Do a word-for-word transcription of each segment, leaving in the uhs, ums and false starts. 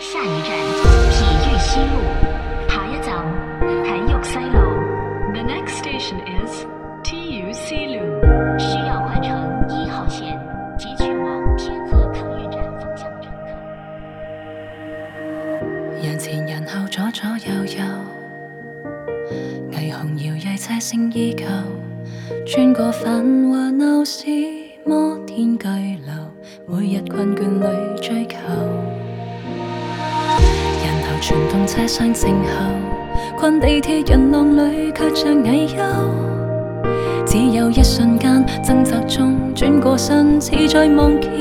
下一站，体育西路，下一站，體育西路。The next station is T U C 路，需要换乘一号线及去往天河客运站方向乘客。 人前人後左左右右，霓虹搖曳車聲依舊，穿過繁華鬧市摩天巨樓，每日困倦裏追求。人頭傳動車廂靜候，困地鐵人浪裏卻像蟻丘，只有一瞬間掙扎中轉過身，似在望見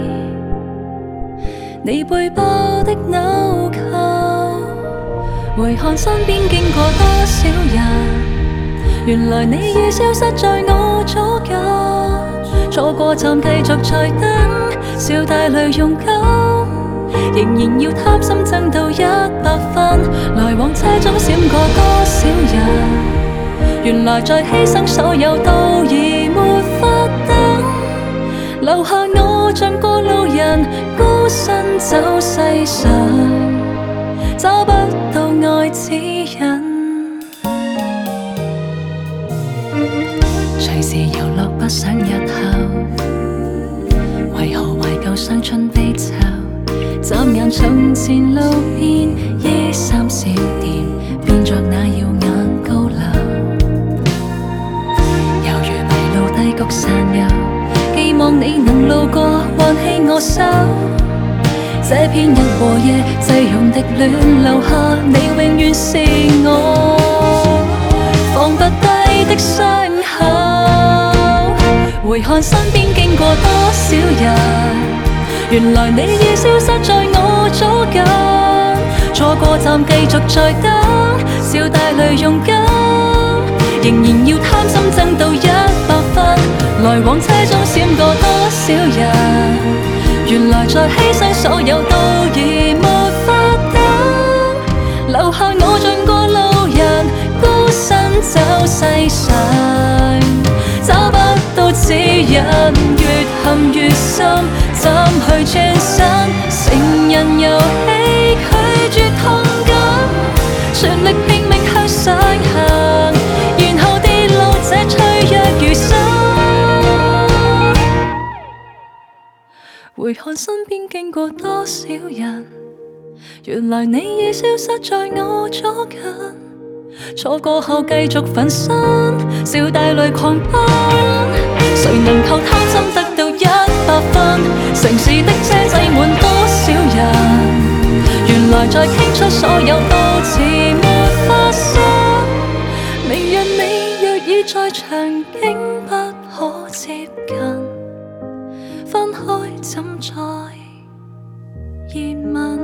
你背包的紐扣。回看身邊經過多少人，原來你已消失在我左右，錯過站繼續在等，笑帶淚用夠，仍然要貪心爭到一百分，來往車中閃過多少人，原來在犧牲所有都已沒法等，留下我像個路人，孤身走世上，找不到愛指引。隨時遊樂不想日後，為何懷舊傷春悲秋？眨眼從前路邊衣衫小店，變作那耀眼高樓。猶如迷路低谷散遊，寄望你能路過還棄我手。這片日和夜擠擁的戀，留下你永遠是我放不低的傷口。回看身邊經過多少人，原來你已消失在我左近，錯過站繼續在等，笑帶淚用夠，仍然要貪心爭到一百分，來往車中閃過多少人，原來在犧牲所有都已沒法等，留下我像個路人，孤身走世上，找不到指引，越陷越深，怎去轉身？成人遊戲拒絕痛感，全力拼命向上行，然後跌落這脆弱餘生。回看身邊經過多少人，原來你已消失在我左近，錯過後繼續奮身，笑帶淚狂奔，誰能夠貪心得到一百分？城市的車擠滿多少人，原來在傾出所有都似沒發生。明日你若已在場，竟不可接近，分開怎再熱吻？